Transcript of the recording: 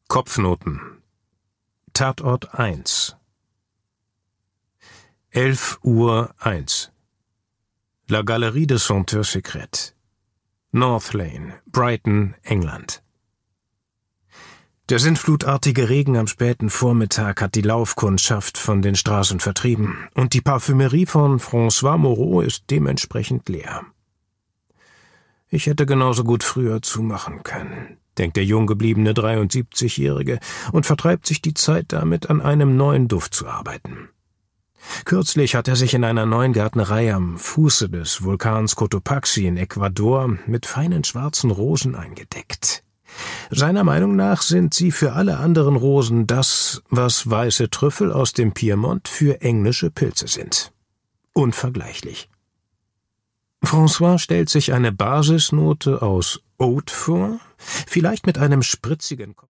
Kopfnoten. Tatort 1. 11:01 La Galerie des Senteurs Secrètes. North Lane, Brighton, England. Der sintflutartige Regen am späten Vormittag hat die Laufkundschaft von den Straßen vertrieben und die Parfümerie von François Moreau ist dementsprechend leer. Ich hätte genauso gut früher zumachen können, denkt der jung gebliebene 73-Jährige und vertreibt sich die Zeit damit, an einem neuen Duft zu arbeiten. Kürzlich hat er sich in einer neuen Gärtnerei am Fuße des Vulkans Cotopaxi in Ecuador mit feinen schwarzen Rosen eingedeckt. Seiner Meinung nach sind sie für alle anderen Rosen das, was weiße Trüffel aus dem Piemont für englische Pilze sind. Unvergleichlich. François stellt sich eine Basisnote aus Oud vor, vielleicht mit einem spritzigen